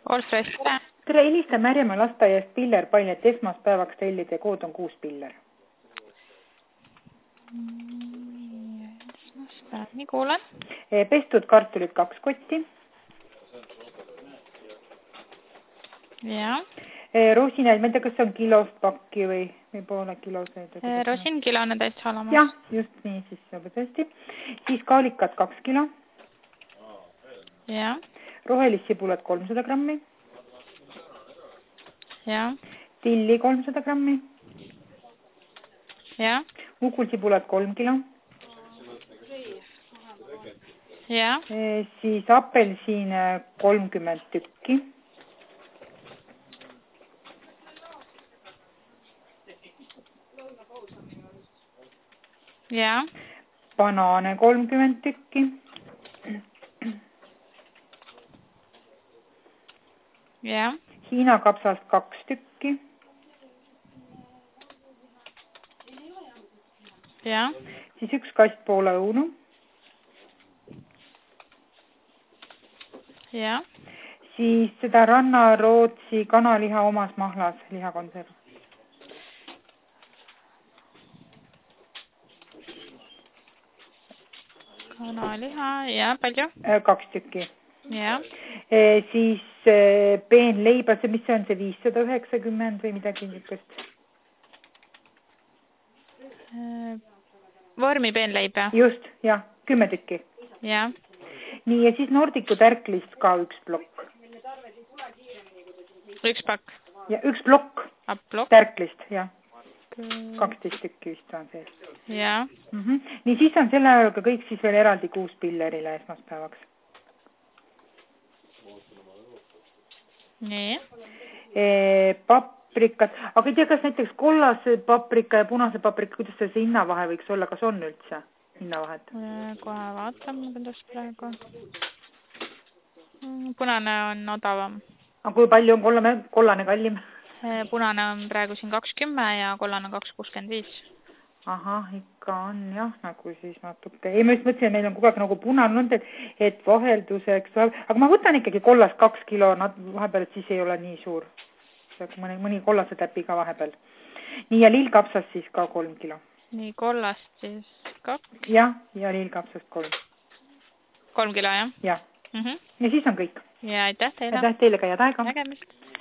Allfresh, tere. Tere, helista Märjamaa lasteaiast Piller Pail, et esmaspäevaks tellida kood on 6 piller. Esmaspäev, nii kuulen. Pestud kartulid 2 kotti. Ja. Rosinaid, ma ei tea, kas see on kilost pakki või poole kiloseid. Rosin kilone täitsa olemas. Jah, just nii, siis juba tõesti. Siis kaalikad 2 kilo. Ja. Rohelist sibulat 300 grammi. Ja. Tilli 300 grammi. Ja. Mukulsibulat 3 kilo. Ja. Siis apelsiin 30 tükki. Ja. Banaane 30 tükki. Ja. Hiina kapsast 2 tükki. Ja. Siis 1 kast Poola õunu. Ja. Siis seda Ranna-Rootsi kanaliha omas mahlas lihakonserv. Kanaliha ja palju? 2 tükki. Ja. Siis peenleiba, mis see on, see 590 või midagi niisugust? Vormi peenleib, jah? Just, jah, 10 tükki. Ja. Nii, ja siis Nordiku tärklist ka 1 plokk. 1 pakk. Ja 1 plokk. Plokk. Tärklist, jah. 12 tükki vist on see. Ja. Nii, siis on selle ajaga kõik siis veel eraldi 6 pillerile esmaspäevaks. Nii. Paprikad, aga ei tea, kas näiteks kollase paprika ja punase paprika, kuidas see hinnavahe võiks olla, kas on üldse hinnavahet? Kohe vaatame, kuidas praegu. Punane on odavam. Aga kui palju on kollane kallim? Punane on praegu siin 2,10 ja kollane 2,65. Ahah, ikka on jah, nagu siis natuke. Ei, ma just mõtlesin, et meil on kogu aeg nagu punane olnud, et vahelduseks, aga ma võtan ikkagi kollast 2 kilo vahepeal, et siis ei ole nii suur. Mõni kollase täpi ka vahepeal. Nii, ja lillkapsast siis ka 3 kilo. Nii, kollast siis 2. Jah, ja lillkapsast 3. 3 kilo, jah? Jah. Ja siis on kõik. Ja aitäh teile. Aitäh teile ka, head aega. Nägemist.